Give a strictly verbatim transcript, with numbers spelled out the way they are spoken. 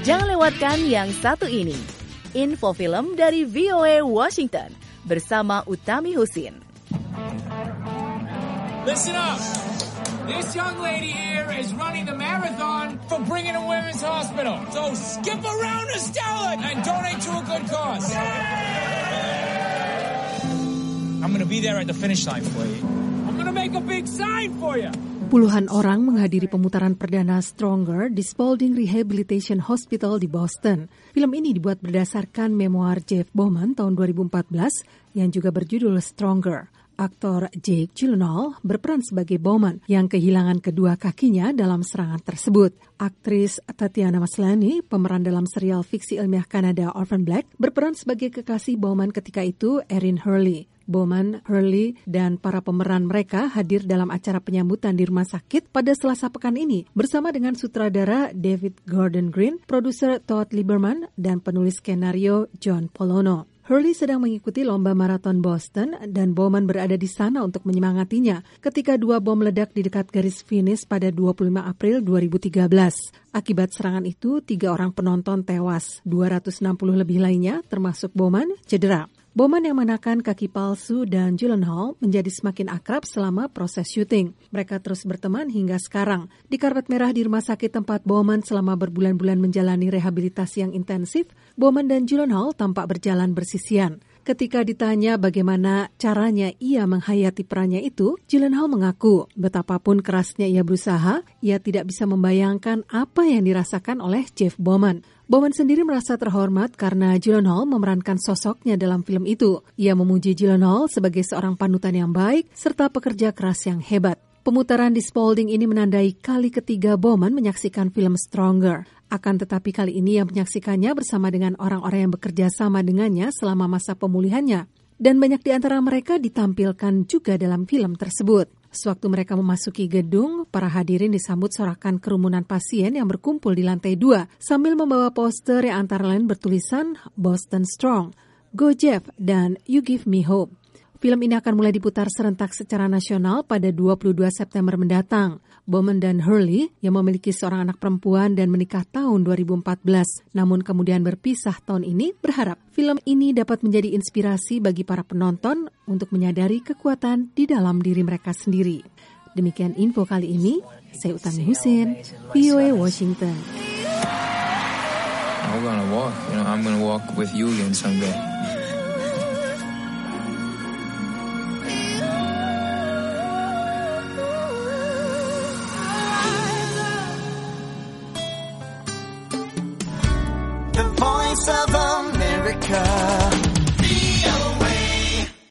Jangan lewatkan yang satu ini. Info film dari V O A Washington bersama Utami Husin. Listen up. This young lady here is running the marathon for Brigham and Women's Hospital. So skip around to Stella and donate to a good cause. I'm going to be there at the finish line for you. I'm going to make a big sign for you. Puluhan orang menghadiri pemutaran perdana Stronger di Spaulding Rehabilitation Hospital di Boston. Film ini dibuat berdasarkan memoir Jeff Bowman tahun dua ribu empat belas yang juga berjudul Stronger. Aktor Jake Gyllenhaal berperan sebagai Bowman yang kehilangan kedua kakinya dalam serangan tersebut. Aktris Tatiana Maslany, pemeran dalam serial fiksi ilmiah Kanada Orphan Black, berperan sebagai kekasih Bowman ketika itu, Erin Hurley. Bowman, Hurley, dan para pemeran mereka hadir dalam acara penyambutan di rumah sakit pada Selasa pekan ini bersama dengan sutradara David Gordon Green, produser Todd Lieberman, dan penulis skenario John Polono. Hurley sedang mengikuti lomba maraton Boston dan Bowman berada di sana untuk menyemangatinya ketika dua bom meledak di dekat garis finish pada dua puluh lima April dua ribu tiga belas. Akibat serangan itu, tiga orang penonton tewas, dua ratus enam puluh lebih lainnya termasuk Bowman cedera. Bowman yang mengenakan kaki palsu dan Gyllenhaal menjadi semakin akrab selama proses syuting. Mereka terus berteman hingga sekarang. Di karpet merah di rumah sakit tempat Bowman selama berbulan-bulan menjalani rehabilitasi yang intensif, Bowman dan Gyllenhaal tampak berjalan bersisian. Ketika ditanya bagaimana caranya ia menghayati perannya itu, Gyllenhaal mengaku betapapun kerasnya ia berusaha, ia tidak bisa membayangkan apa yang dirasakan oleh Jeff Bowman. Bowman sendiri merasa terhormat karena Gyllenhaal memerankan sosoknya dalam film itu. Ia memuji Gyllenhaal sebagai seorang panutan yang baik serta pekerja keras yang hebat. Pemutaran di Spaulding ini menandai kali ketiga Bowman menyaksikan film Stronger. Akan tetapi kali ini ia menyaksikannya bersama dengan orang-orang yang bekerja sama dengannya selama masa pemulihannya. Dan banyak di antara mereka ditampilkan juga dalam film tersebut. Sewaktu mereka memasuki gedung, para hadirin disambut sorakan kerumunan pasien yang berkumpul di lantai dua sambil membawa poster yang antara lain bertulisan Boston Strong, Go Jeff, dan You Give Me Hope. Film ini akan mulai diputar serentak secara nasional pada dua puluh dua September mendatang. Bowman dan Hurley yang memiliki seorang anak perempuan dan menikah tahun dua ribu empat belas, namun kemudian berpisah tahun ini, berharap film ini dapat menjadi inspirasi bagi para penonton untuk menyadari kekuatan di dalam diri mereka sendiri. Demikian info kali ini, saya Utami Husin, V O A Washington. I'm gonna walk, you know, I'm gonna walk with you again someday. Voice of